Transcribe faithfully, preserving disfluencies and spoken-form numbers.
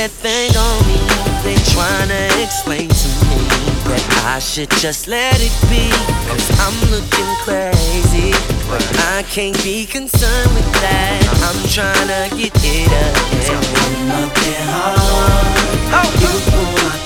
that thing on me. They tryna explain to me that I should just let it be, cause I'm looking crazy. But I can't be concerned with that. I'm tryna get it up. So I'm up there hard. Oh, you pull my